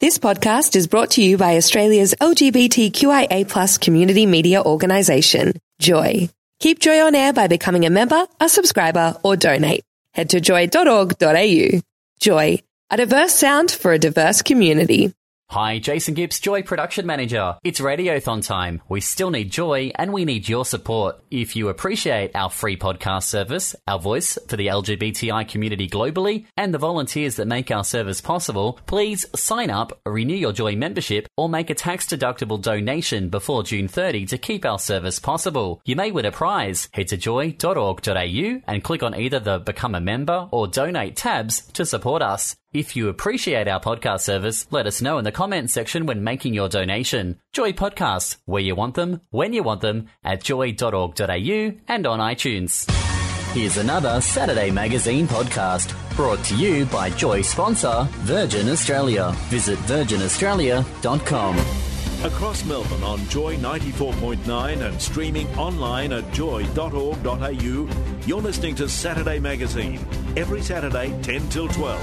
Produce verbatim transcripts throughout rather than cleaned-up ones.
This podcast is brought to you by Australia's L G B T Q I A plus community media organisation, Joy. Keep Joy on air by becoming a member, a subscriber, or donate. Head to joy dot org dot a u. Joy, a diverse sound for a diverse community. Hi, Jason Gibbs, Joy Production Manager. It's Radiothon time. We still need Joy and we need your support. If you appreciate our free podcast service, our voice for the L G B T I community globally, and the volunteers that make our service possible, please sign up, renew your Joy membership, or make a tax-deductible donation before June thirtieth to keep our service possible. You may win a prize. Head to joy dot org dot a u and click on either the Become a Member or Donate tabs to support us. If you appreciate our podcast service, let us know in the comments section when making your donation. Joy Podcasts, where you want them, when you want them, at joy dot org dot a u and on iTunes. Here's another Saturday Magazine podcast, brought to you by Joy sponsor, Virgin Australia. Visit virgin australia dot com. Across Melbourne on Joy ninety-four point nine and streaming online at joy dot org dot a u, you're listening to Saturday Magazine, every Saturday ten till twelve.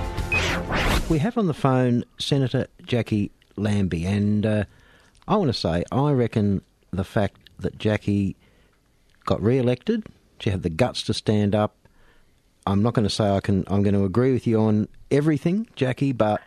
We have on the phone Senator Jackie Lambie, and uh, I want to say I reckon the fact that Jackie got re-elected, she had the guts to stand up. I'm not going to say I can. I'm going to agree with you on everything, Jackie, but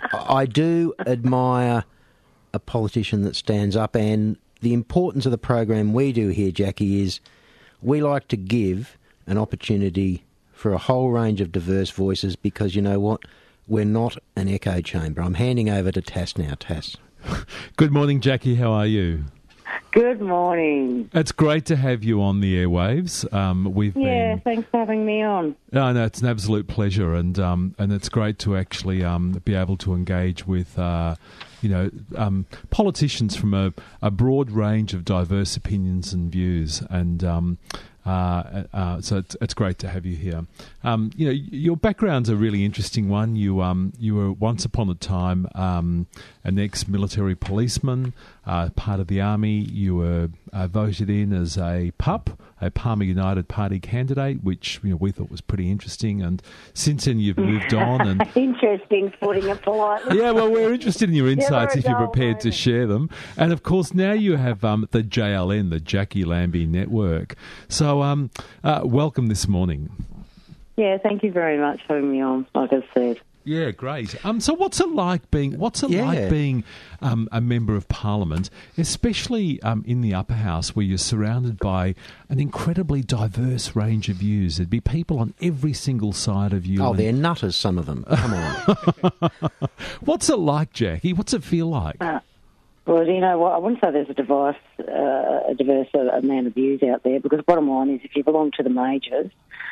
I do admire a politician that stands up, and the importance of the program we do here, Jackie, is we like to give an opportunity for a whole range of diverse voices, because you know what? We're not an echo chamber. I'm handing over to Tass now. Tass. Good morning, Jackie. How are you? Good morning. It's great to have you on the airwaves. Um, we've yeah, been... thanks for having me on. No, no, it's an absolute pleasure, and um, and it's great to actually um, be able to engage with, uh, you know, um, politicians from a, a broad range of diverse opinions and views, and um, uh, uh, so it's, it's great to have you here. Um, you know, your background's a really interesting one. You um, you were once upon a time um, an ex-military policeman, uh, part of the army. You were uh, voted in as a P U P, a Palmer United Party candidate, which you know we thought was pretty interesting. And since then, you've moved on. And interesting, putting it politely. Yeah, well, we're interested in your insights yeah, if you're prepared to share them. And of course, now you have um, the J L N, the Jackie Lambie Network. So, um, uh, welcome this morning. Yeah, thank you very much for having me on. Like I said. Yeah, great. Um, so what's it like being what's it Yeah. like being um, a member of Parliament, especially um, in the upper house, where you're surrounded by an incredibly diverse range of views? There'd be people on every single side of you. Oh, and... they're nutters, some of them. Come on. What's it like, Jackie? What's it feel like? Uh, well, you know what? I wouldn't say there's a diverse, uh, a diverse amount of views out there, because bottom line is, if you belong to the majors,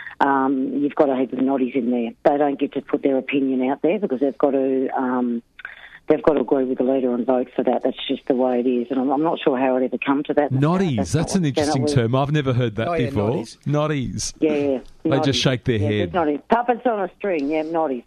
Um, you've got a heap of noddies in there. They don't get to put their opinion out there because they've got to um, they've got to agree with the leader and vote for that. That's just the way it is, and I'm, I'm not sure how it ever come to that. Noddies, that's, that's an interesting term. I've never heard that Oh, yeah, before. noddies. Noddies. Yeah, yeah. They noddies. just shake their yeah, head. Noddies. Puppets on a string, yeah, noddies.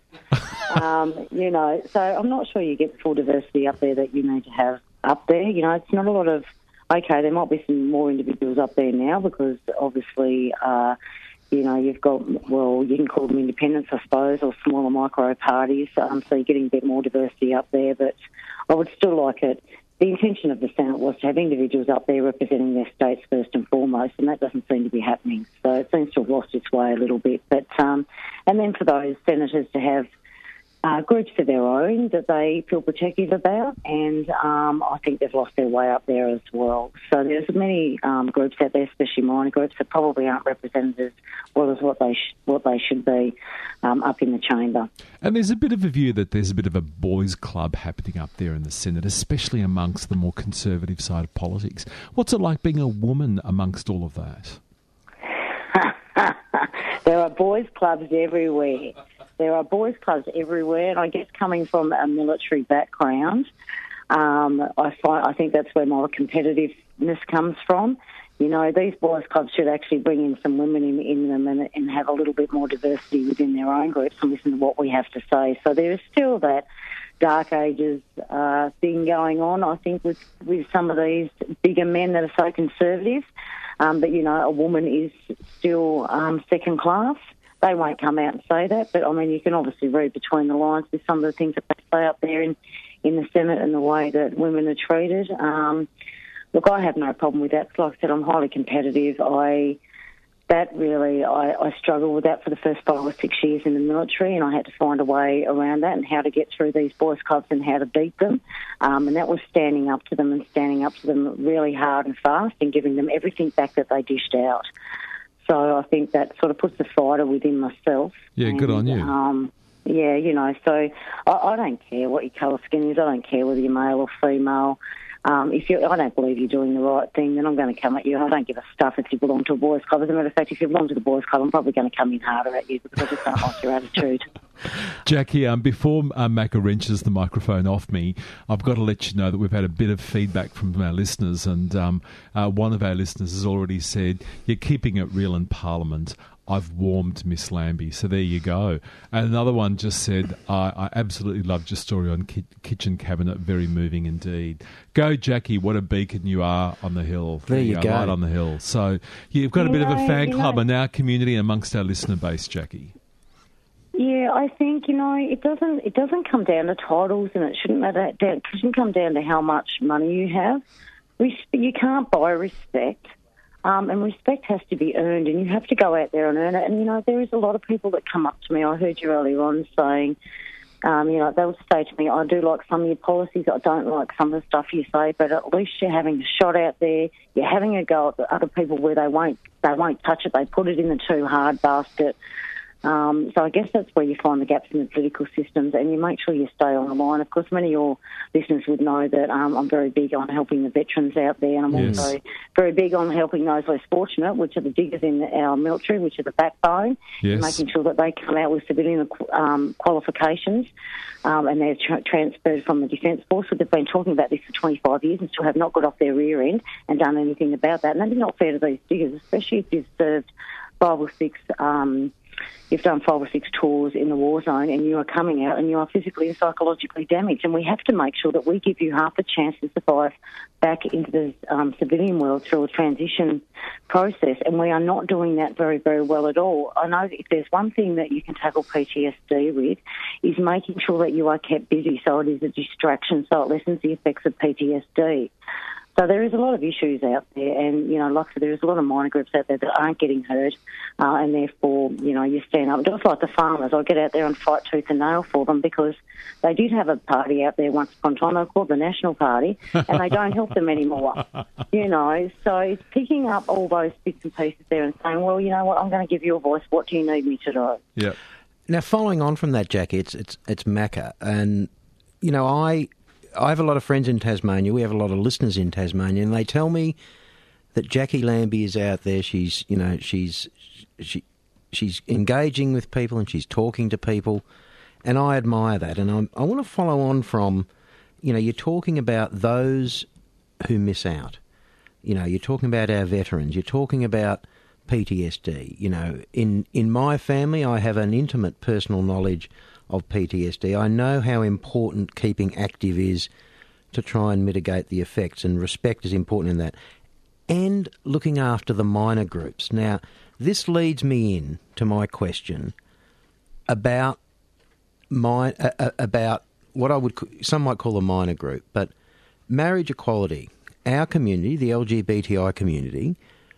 um, you know, so I'm not sure you get the full diversity up there that you need to have up there. You know, it's not a lot of, okay, there might be some more individuals up there now because obviously... Uh, You know, you've got, well, you can call them independents, I suppose, or smaller micro parties, um, so you're getting a bit more diversity up there. But I would still like it. The intention of the Senate was to have individuals up there representing their states first and foremost, and that doesn't seem to be happening. So it seems to have lost its way a little bit. But um, and then for those senators to have uh, groups of their own that they feel protective about, and um, I think they've lost their way up there as well. So there's many um, groups out there, especially minor groups, that probably aren't represented as well as what they sh- what they should be um, up in the chamber. And there's a bit of a view that there's a bit of a boys' club happening up there in the Senate, especially amongst the more conservative side of politics. What's it like being a woman amongst all of that? There are boys' clubs everywhere. There are boys' clubs everywhere, and I guess coming from a military background, um, I find I think that's where my competitiveness comes from. You know, these boys' clubs should actually bring in some women in, in them and, and have a little bit more diversity within their own groups and listen to what we have to say. So there is still that dark ages uh, thing going on, I think, with, with some of these bigger men that are so conservative. Um, but, you know, a woman is still um, second class. They won't come out and say that, but, I mean, you can obviously read between the lines with some of the things that they say up there in, the Senate and the way that women are treated. Um, look, I have no problem with that. Like I said, I'm highly competitive. I that really, I, I struggled with that for the first five or six years in the military, and I had to find a way around that and how to get through these boys' clubs and how to beat them. Um, and that was standing up to them and standing up to them really hard and fast and giving them everything back that they dished out. So I think that sort of puts the fighter within myself. Yeah, and, good on you. Um, yeah, you know, so I, I don't care what your colour skin is. I don't care whether you're male or female. Um, if you, I don't believe you're doing the right thing, then I'm going to come at you. I don't give a stuff if you belong to a boys' club. As a matter of fact, if you belong to the boys' club, I'm probably going to come in harder at you because I just don't like your attitude. Jackie, um, before um, Macca wrenches the microphone off me, I've got to let you know that we've had a bit of feedback from our listeners, and um, uh, one of our listeners has already said, you're keeping it real in Parliament. I've warmed Miss Lambie. So there you go. And another one just said, I, I absolutely loved your story on ki- Kitchen Cabinet. Very moving indeed. Go, Jackie. What a beacon you are on the hill. There you go. Right on the hill. So you've got a You bit of a know, fan you club know- in our community and amongst our listener base, Jackie. Yeah, I think, you know, it doesn't it doesn't come down to titles, and it shouldn't matter. It shouldn't come down to how much money you have. Res- You can't buy respect. Um, and respect has to be earned, and you have to go out there and earn it. And, you know, there is a lot of people that come up to me. I heard you earlier on saying, um, you know, they'll say to me, I do like some of your policies, I don't like some of the stuff you say, but at least you're having a shot out there. You're having a go at the other people where they won't, they won't touch it. They put it in the too hard basket. Um, so I guess that's where you find the gaps in the political systems, and you make sure you stay on the line. Of course, many of your listeners would know that um, I'm very big on helping the veterans out there, and I'm Yes. also very big on helping those less fortunate, which are the diggers in our military, which are the backbone, Yes. and making sure that they come out with civilian um, qualifications, um, and they're tra- transferred from the Defence Force. So they've been talking about this for twenty-five years and still have not got off their rear end and done anything about that. And that is not fair to these diggers, especially if you've served five or six... Um, You've done five or six tours in the war zone and you are coming out and you are physically and psychologically damaged. And we have to make sure that we give you half a chance to survive back into the um, civilian world through a transition process. And we are not doing that very, very well at all. I know that if there's one thing that you can tackle P T S D with is making sure that you are kept busy so it is a distraction, so it lessens the effects of P T S D. So there is a lot of issues out there, and, you know, like I said, there is a lot of minor groups out there that aren't getting heard, uh, and therefore, you know, you stand up. Just like the farmers, I get out there and fight tooth and nail for them because they did have a party out there once upon a time, they called the National Party, and they don't help them anymore, you know. So it's picking up all those bits and pieces there and saying, well, you know what, I'm going to give you a voice. What do you need me to do? Yeah. Now, following on from that, Jackie, it's it's it's Macca, and you know, I I have a lot of friends in Tasmania. We have a lot of listeners in Tasmania, and they tell me that Jackie Lambie is out there. She's you know she's she she's engaging with people and she's talking to people, and I admire that. And I'm, I want to follow on from, you know, you're talking about those who miss out. You know, you're talking about our veterans. You're talking about P T S D. You know, in, in my family, I have an intimate personal knowledge of P T S D. I know how important keeping active is to try and mitigate the effects, and respect is important in that. And looking after the minor groups. Now, this leads me in to my question about my uh, uh, about what I would some might call a minor group, but marriage equality. Our community, the L G B T I community,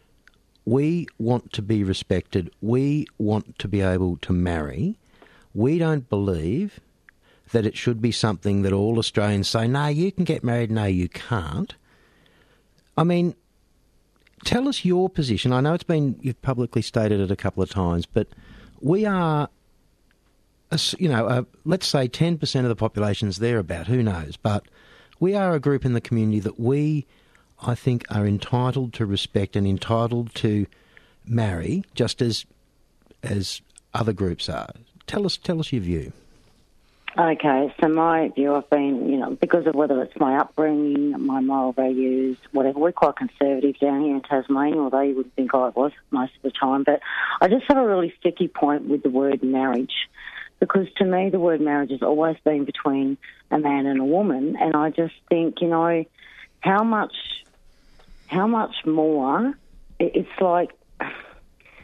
we want to be respected. We want to be able to marry. We don't believe that it should be something that all Australians say, no, you can get married, no, you can't. I mean, tell us your position. I know it's been, you've publicly stated it a couple of times, but we are, a, you know, a, let's say ten percent of the population's thereabout, who knows, but we are a group in the community that we, I think, are entitled to respect and entitled to marry, just as as other groups are. Tell us, tell us your view. Okay, so my view, I've been, you know, because of whether it's my upbringing, my moral values, whatever, we're quite conservative down here in Tasmania, although you wouldn't think I was most of the time, but I just have a really sticky point with the word marriage, because to me the word marriage has always been between a man and a woman, and I just think, you know, how much, how much more, it's like...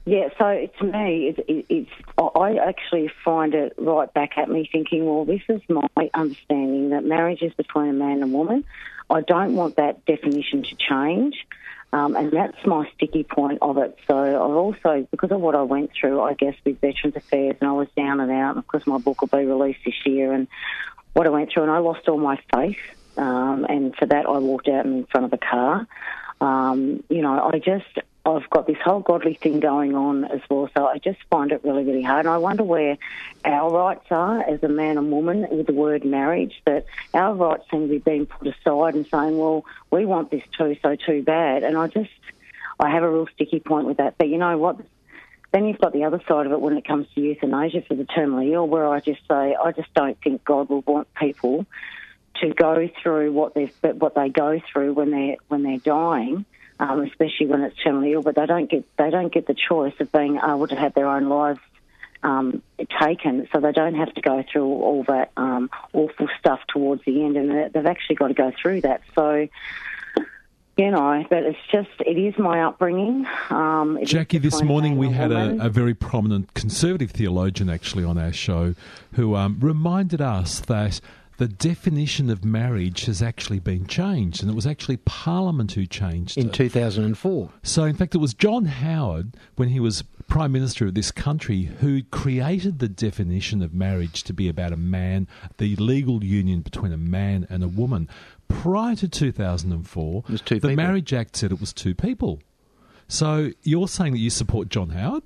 Yeah, so to me, it, it, it's I actually find it right back at me thinking, well, this is my understanding that marriage is between a man and woman. I don't want that definition to change, um, and that's my sticky point of it. So I've also, because of what I went through, I guess, with Veterans Affairs, and I was down and out, and of course my book will be released this year, and what I went through, and I lost all my faith, um, and for that I walked out in front of a car. Um, you know, I just... I've got this whole godly thing going on as well, so I just find it really, really hard. And I wonder where our rights are as a man and woman with the word marriage, that our rights seem to be being put aside and saying, well, we want this too, so too bad. And I just, I have a real sticky point with that. But you know what? Then you've got the other side of it when it comes to euthanasia for the terminally ill, where I just say, I just don't think God will want people to go through what they what they go through when they're when they're dying. Um, especially when it's terminally ill, but they don't get they don't get the choice of being able to have their own lives um, taken, so they don't have to go through all that um, awful stuff towards the end, and they've actually got to go through that. So, you know, but it's just it is my upbringing. Um, Jackie, this morning we had a, a very prominent conservative theologian actually on our show who um, reminded us that the definition of marriage has actually been changed, and it was actually Parliament who changed in it. two thousand four. So, in fact, it was John Howard, when he was Prime Minister of this country, who created the definition of marriage to be about a man, the legal union between a man and a woman. Prior to two thousand four, it was two the people. Marriage Act said it was two people. So, you're saying that you support John Howard?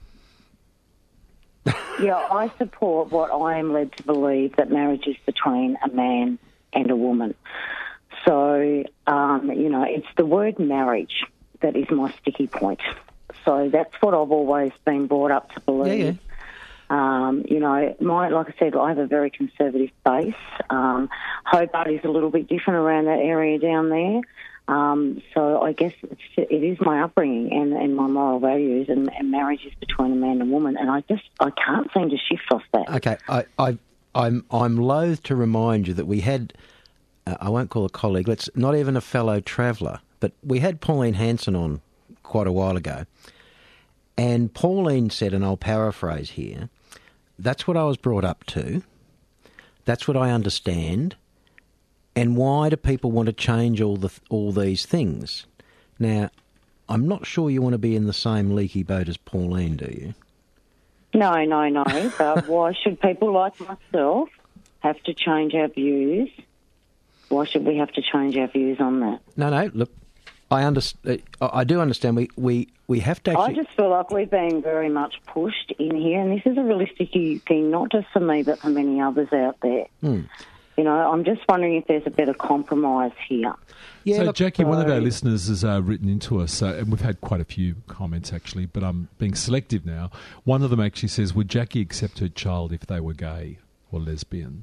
Yeah, I support what I am led to believe, that marriage is between a man and a woman. So, um, you know, it's the word marriage that is my sticky point. So that's what I've always been brought up to believe. Yeah, yeah. Um, you know, my like I said, I have a very conservative base. Um, Hobart is a little bit different around that area down there. Um, so I guess it's, it is my upbringing and, and my moral values, and, and marriage is between a man and woman, and I just I can't seem to shift off that. Okay, I, I, I'm I'm loath to remind you that we had, uh, I won't call a colleague, let's not even a fellow traveller, but we had Pauline Hanson on quite a while ago, and Pauline said, and I'll paraphrase here, that's what I was brought up to, that's what I understand. And why do people want to change all the all these things? Now, I'm not sure you want to be in the same leaky boat as Pauline, do you? No, no, no. But why should people like myself have to change our views? Why should we have to change our views on that? No, no. Look, I understand. I do understand. We, we, we have to actually... I just feel like we're being very much pushed in here, and this is a really sticky thing, not just for me, but for many others out there. Hmm. You know, I'm just wondering if there's a better compromise here. Yeah, so, look, Jackie, one of our so- listeners has uh, written into us, uh, and we've had quite a few comments actually, but I'm being selective now. One of them actually says, would Jackie accept her child if they were gay or lesbian?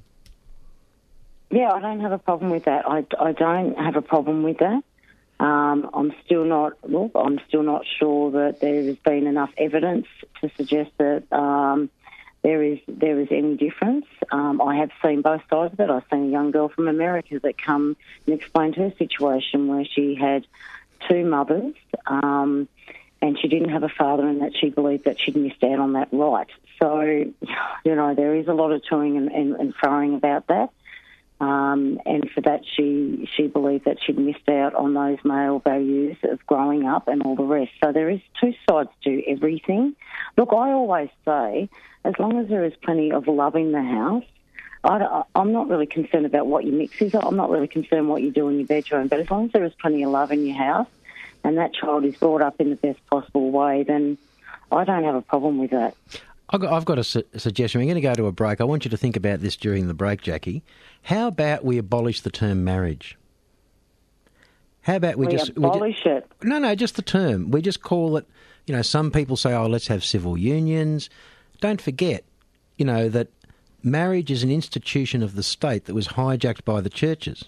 Yeah, I don't have a problem with that. I, I don't have a problem with that. Um, I'm still not. Well, I'm still not sure that there has been enough evidence to suggest that um, there is there is any difference. Um, I have seen both sides of it. I've seen a young girl from America that come and explained her situation where she had two mothers um, and she didn't have a father, and that she believed that she'd missed out on that right. So, you know, there is a lot of toing and, and, and throwing about that. Um, and for that, she she believed that she'd missed out on those male values of growing up and all the rest. So there is two sides to everything. Look, I always say, as long as there is plenty of love in the house, I, I'm not really concerned about what your mix is. I'm not really concerned what you do in your bedroom. But as long as there is plenty of love in your house and that child is brought up in the best possible way, then I don't have a problem with that. I've got, I've got a su- suggestion. We're going to go to a break. I want you to think about this during the break, Jackie. How about we abolish the term marriage? How about we, We just... abolish we ju- it. No, no, just the term. We just call it, you know, some people say, oh, let's have civil unions. Don't forget, you know, that marriage is an institution of the state that was hijacked by the churches.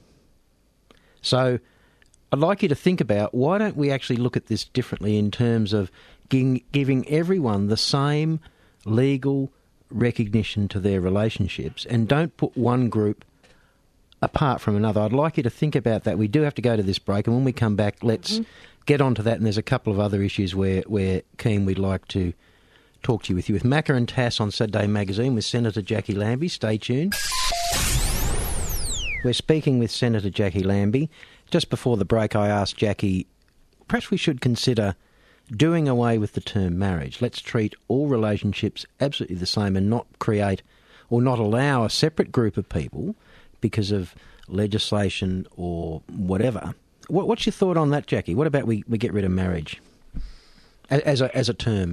So I'd like you to think about, why don't we actually look at this differently in terms of giving, giving everyone the same legal recognition to their relationships, and don't put one group apart from another. I'd like you to think about that. We do have to go to this break, and when we come back, let's mm-hmm. get onto that. And there's a couple of other issues where we're keen we'd like to talk to you with you with Macca and Tass on Saturday Magazine with Senator Jackie Lambie. Stay tuned. We're speaking with Senator Jackie Lambie. Just before the break, I asked Jackie, perhaps we should consider doing away with the term marriage. Let's treat all relationships absolutely the same and not create or not allow a separate group of people because of legislation or whatever. What, what's your thought on that, Jackie? What about we, we get rid of marriage as, as a as a term?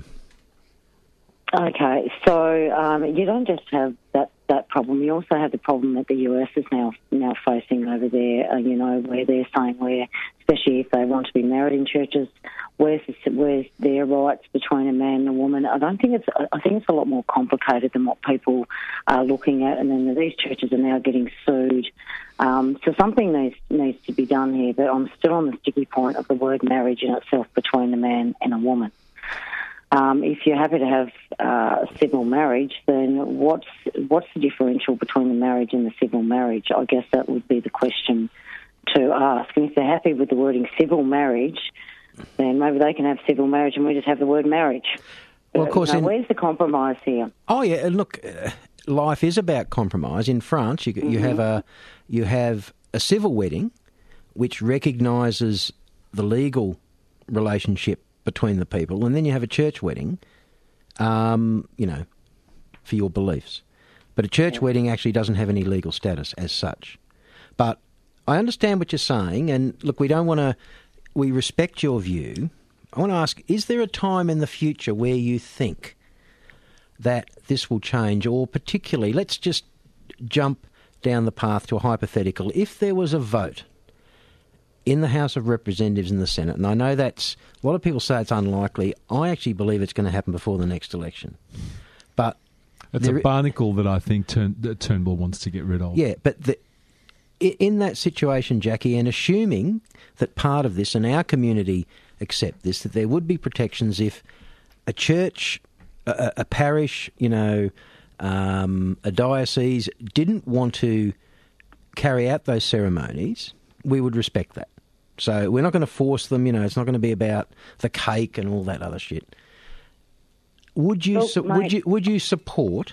Okay, so um, you don't just have that, that problem. You also have the problem that the U S is now now facing over there. Uh, you know, where they're saying where, especially if they want to be married in churches, where's the, where's their rights between a man and a woman? I don't think it's. I think it's a lot more complicated than what people are looking at. And then these churches are now getting sued. Um, so something needs needs to be done here. But I'm still on the sticky point of the word marriage in itself between a man and a woman. Um, if you're happy to have uh, civil marriage, then what's what's the differential between the marriage and the civil marriage? I guess that would be the question to ask. And if they're happy with the wording civil marriage, then maybe they can have civil marriage and we just have the word marriage. Well, of course. You know, in... where's the compromise here? Oh yeah, look, uh, life is about compromise. In France, you, mm-hmm. you have a you have a civil wedding, which recognises the legal relationship between the people, and then you have a church wedding, um, you know, for your beliefs. But a church wedding actually doesn't have any legal status as such. But I understand what you're saying, and look, we don't want to, we respect your view. I want to ask, is there a time in the future where you think that this will change, or particularly, let's just jump down the path to a hypothetical. If there was a vote in the House of Representatives and the Senate, and I know that's, a lot of people say it's unlikely. I actually believe it's going to happen before the next election. But it's a barnacle that I think Turn, that Turnbull wants to get rid of. Yeah, but the, in that situation, Jackie, and assuming that part of this, and our community accept this, that there would be protections if a church, a, a parish, you know, um, a diocese didn't want to carry out those ceremonies, we would respect that. So we're not going to force them, you know, it's not going to be about the cake and all that other shit. Would you, oh, su- would you would you support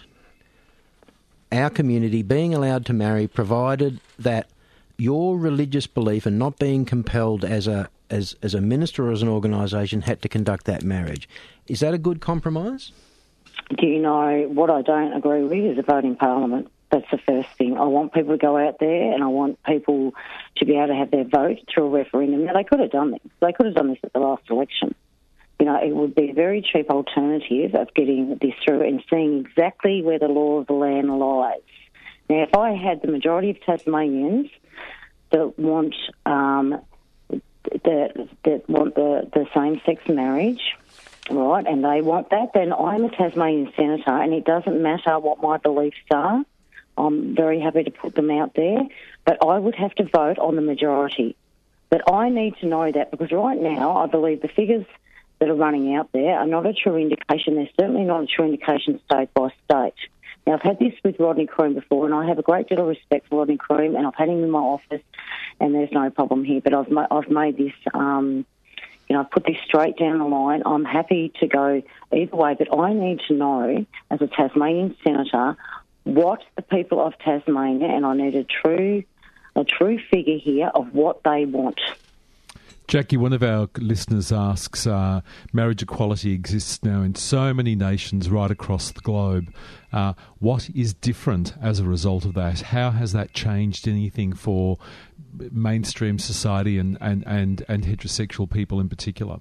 our community being allowed to marry, provided that your religious belief and not being compelled as a as as a minister or as an organisation had to conduct that marriage? Is that a good compromise? Do you know what I don't agree with is a vote in Parliament. That's the first thing. I want people to go out there and I want people to be able to have their vote through a referendum. Now, they could have done this. They could have done this at the last election. You know, it would be a very cheap alternative of getting this through and seeing exactly where the law of the land lies. Now, if I had the majority of Tasmanians that want um, that, that want the, the same-sex marriage, right, and they want that, then I'm a Tasmanian senator and it doesn't matter what my beliefs are. I'm very happy to put them out there, but I would have to vote on the majority. But I need to know that because right now I believe the figures that are running out there are not a true indication. They're certainly not a true indication state by state. Now, I've had this with Rodney Croome before, and I have a great deal of respect for Rodney Croome, and I've had him in my office, and there's no problem here. But I've, ma- I've made this, um, you know, I've put this straight down the line. I'm happy to go either way, but I need to know, as a Tasmanian senator, what the people of Tasmania, and I need a true, a true figure here of what they want. Jackie, one of our listeners asks, uh, marriage equality exists now in so many nations right across the globe. Uh, what is different as a result of that? How has that changed anything for mainstream society and, and, and, and heterosexual people in particular?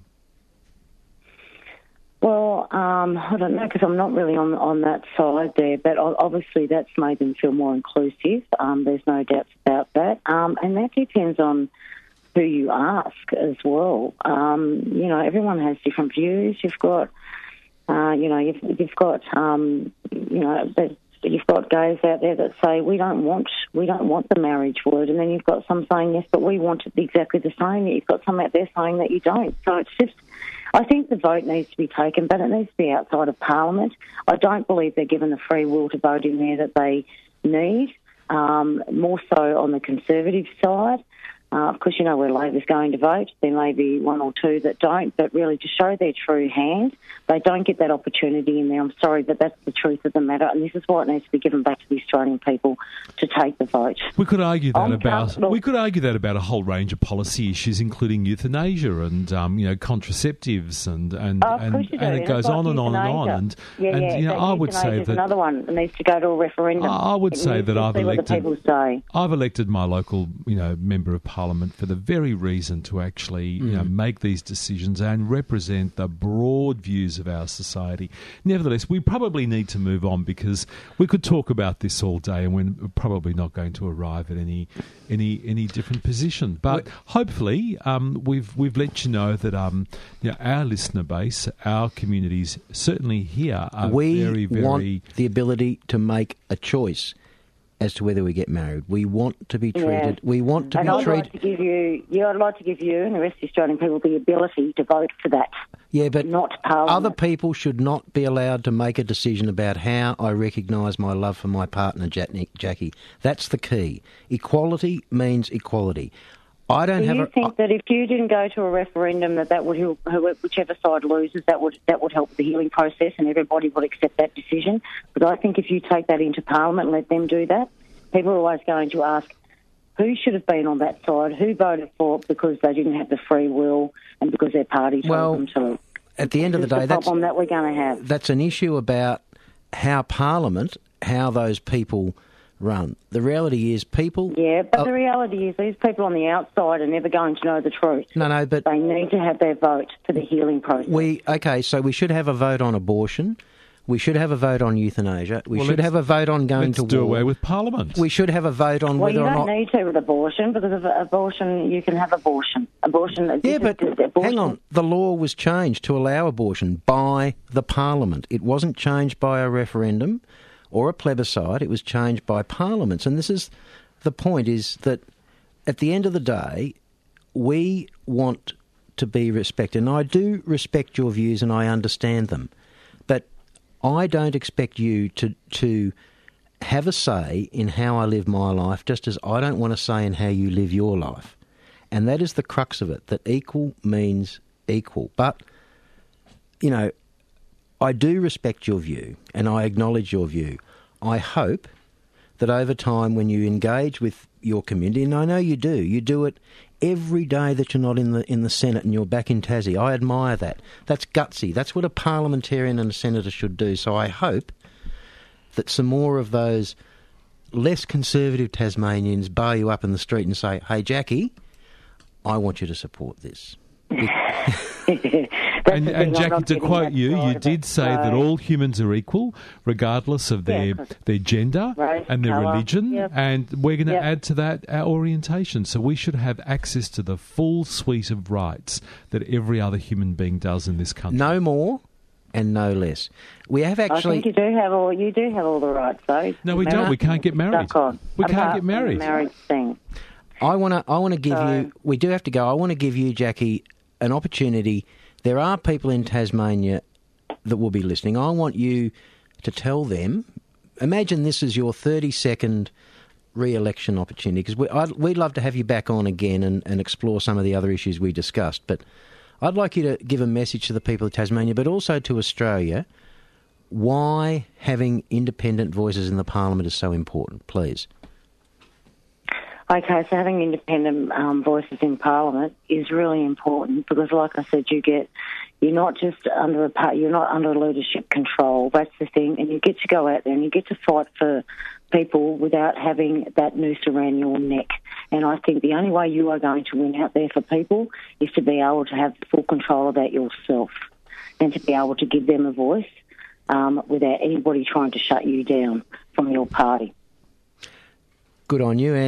Well, um, I don't know because I'm not really on on that side there, but obviously that's made them feel more inclusive. Um, there's no doubts about that. Um, and that depends on who you ask as well. Um, you know, everyone has different views. You've got, uh, you know, you've, you've got, um, you know, you've got gays out there that say we don't want we don't want the marriage word, and then you've got some saying yes, but we want it exactly the same. You've got some out there saying that you don't. So it's just, I think the vote needs to be taken, but it needs to be outside of Parliament. I don't believe they're given the free will to vote in there that they need. um, more so on the Conservative side. Uh, of course, you know where Labor's going to vote. There may be one or two that don't, but really to show their true hand, they don't get that opportunity in there. I'm sorry, but that's the truth of the matter, and this is why it needs to be given back to the Australian people to take the vote. We could argue that I'm about comfortable. we could argue that about a whole range of policy issues, including euthanasia and um, you know contraceptives and and Oh, of and, course you do. and it And goes it's like on and on and on. euthanasia. And Yeah, and yeah. you know, so I would say euthanasia's that another one that needs to go to a referendum. I would It say needs that to I've see what the elected. people say. I've elected my local, you know, member of parliament for the very reason to actually, you know, make these decisions and represent the broad views of our society. Nevertheless, we probably need to move on because we could talk about this all day, and we're probably not going to arrive at any any any different position. But hopefully, um, we've we've let you know that um, you know, our listener base, our communities, certainly here are we very very want the ability to make a choice as to whether we get married. We want to be treated. Yeah. We want to and be I'd treated. like to give you, yeah, I'd like to give you and the rest of the Australian people the ability to vote for that. Yeah, but not Parliament. other people should not be allowed to make a decision about how I recognise my love for my partner, Jackie. That's the key. Equality means equality. I don't Do have you a... think that if you didn't go to a referendum, that that would help, whichever side loses, that would that would help with the healing process, and everybody would accept that decision? But I think if you take that into Parliament and let them do that, people are always going to ask who should have been on that side, who voted for it because they didn't have the free will and because their party told Well, them to. At the end of the This day, is the that's problem that we're going to have. that's an issue about how Parliament, how those people run. The reality is people... Yeah, but uh, the reality is these people on the outside are never going to know the truth. No, no, but... They need to have their vote for the healing process. we Okay, so we should have a vote on abortion. We should have a vote on euthanasia. We Well, should let's- have a vote on going let's to do war. away with Parliament. We should have a vote on well, whether you or don't not... need to with abortion because of abortion, you can have abortion. Abortion. Yeah, this but is, abortion, hang on. The law was changed to allow abortion by the Parliament. It wasn't changed by a referendum or a plebiscite. It was changed by parliaments. And this is the point, is that at the end of the day, we want to be respected. And I do respect your views and I understand them. But I don't expect you to to have a say in how I live my life, just as I don't want to say in how you live your life. And that is the crux of it, that equal means equal. But, you know, I do respect your view and I acknowledge your view. I hope that over time when you engage with your community, and I know you do, you do it every day that you're not in the in the Senate and you're back in Tassie. I admire that. That's gutsy. That's what a parliamentarian and a senator should do. So I hope that some more of those less conservative Tasmanians bar you up in the street and say, hey, Jackie, I want you to support this. And, and Jackie, to quote you, you did say that all humans are equal, regardless of their Yeah, 'cause their gender race, and their colour, religion, yep. and we're going to Yep. add to that our orientation. So we should have access to the full suite of rights that every other human being does in this country. No more and no less. We have I actually... think you do have all you do have all the rights, though. No, we don't. We can't get married. Stuck on. We can't Apart get from married. The marriage thing. I want to. I want to give So- you. We do have to go. I want to give you, Jackie, an opportunity. There are people in Tasmania that will be listening. I want you to tell them. Imagine this is your thirty-second re-election opportunity, because we, I'd, we'd love to have you back on again and, and explore some of the other issues we discussed. But I'd like you to give a message to the people of Tasmania, but also to Australia, why having independent voices in the Parliament is so important. Please. Okay, so having independent um, voices in Parliament is really important because, like I said, you get you're not just under a part, you're not under leadership control. That's the thing, and you get to go out there and you get to fight for people without having that noose around your neck. And I think the only way you are going to win out there for people is to be able to have full control about yourself and to be able to give them a voice um, without anybody trying to shut you down from your party. Good on you, and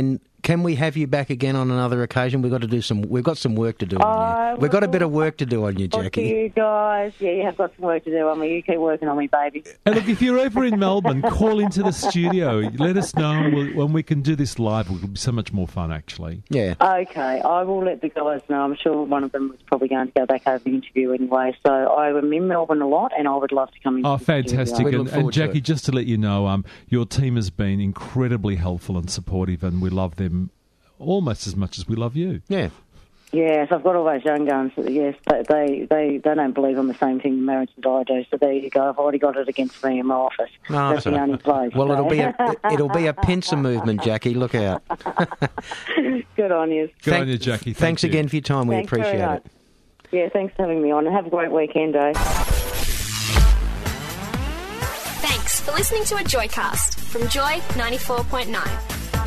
can we have you back again on another occasion? We've got to do some. We've got some work to do on you. We've got a bit of work to do on you, Jackie. You guys, yeah, you have got some work to do on me. You keep working on me, baby. And look, if you're ever in Melbourne, call into the studio. Let us know we'll, when we can do this live. It'll be so much more fun, actually. Yeah. Okay, I will let the guys know. I'm sure one of them was probably going to go back over the interview anyway. So I am in Melbourne a lot, and I would love to come in. Oh, fantastic! We And, look forward and to Jackie, it. just to let you know, um, your team has been incredibly helpful and supportive, and we love them almost as much as we love you. Yeah. Yes, I've got all those young guns. Yes, they they they, they don't believe I'm the same thing in marriage that I do. So there you go. I've already got it against me in my office. No, That's so- the only place. Well, so. it'll be a it'll be a pincer movement, Jackie. Look out. Good on you. Good Thank- on you, Jackie. Thank Thanks you. again for your time. We Thanks very appreciate much. it. Yeah, thanks for having me on. Have a great weekend, eh? Thanks for listening to a Joycast from Joy ninety-four point nine.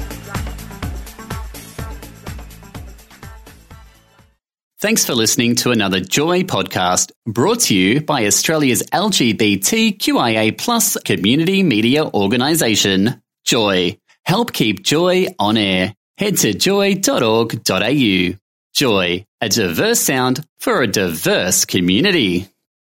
Thanks for listening to another Joy podcast brought to you by Australia's L G B T Q I A plus community media organisation, Joy. Help keep Joy on air. Head to joy dot org dot a u. Joy, a diverse sound for a diverse community.